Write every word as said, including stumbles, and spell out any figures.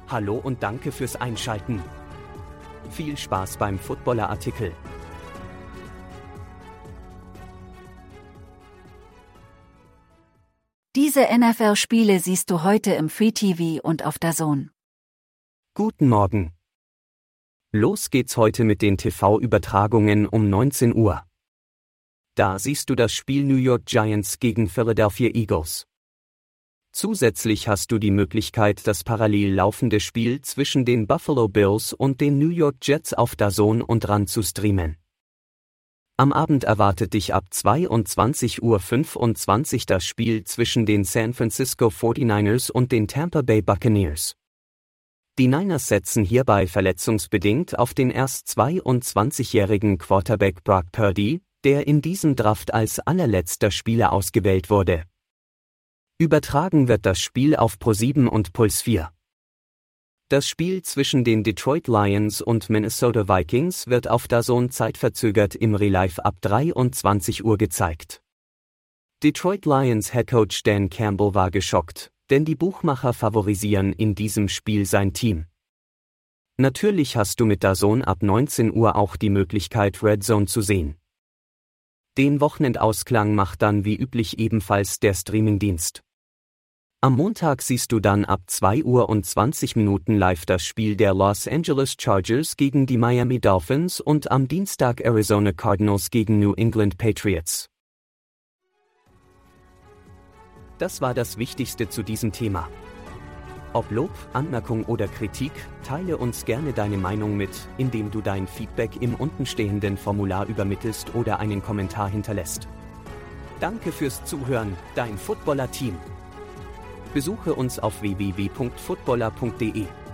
Hallo und danke fürs Einschalten. Viel Spaß beim Footballer-Artikel. Diese N F L-Spiele siehst du heute im Free T V und auf DAZN. Guten Morgen. Los geht's heute mit den T V-Übertragungen um neunzehn Uhr. Da siehst du das Spiel New York Giants gegen Philadelphia Eagles. Zusätzlich hast du die Möglichkeit, das parallel laufende Spiel zwischen den Buffalo Bills und den New York Jets auf DAZN und RAN zu streamen. Am Abend erwartet dich ab zweiundzwanzig Uhr fünfundzwanzig das Spiel zwischen den San Francisco forty-niners und den Tampa Bay Buccaneers. Die Niners setzen hierbei verletzungsbedingt auf den erst zweiundzwanzigjährigen Quarterback Brock Purdy, der in diesem Draft als allerletzter Spieler ausgewählt wurde. Übertragen wird das Spiel auf ProSieben und Puls vier. Das Spiel zwischen den Detroit Lions und Minnesota Vikings wird auf DAZN zeitverzögert im Relive ab dreiundzwanzig Uhr gezeigt. Detroit Lions Headcoach Dan Campbell war geschockt, denn die Buchmacher favorisieren in diesem Spiel sein Team. Natürlich hast du mit DAZN ab neunzehn Uhr auch die Möglichkeit, Red Zone zu sehen. Den Wochenendausklang macht dann wie üblich ebenfalls der Streamingdienst. Am Montag siehst du dann ab zwei Uhr und zwanzig Minuten live das Spiel der Los Angeles Chargers gegen die Miami Dolphins und am Dienstag Arizona Cardinals gegen New England Patriots. Das war das Wichtigste zu diesem Thema. Ob Lob, Anmerkung oder Kritik, teile uns gerne deine Meinung mit, indem du dein Feedback im untenstehenden Formular übermittelst oder einen Kommentar hinterlässt. Danke fürs Zuhören, dein Footballer-Team. Besuche uns auf w w w punkt footballer punkt de.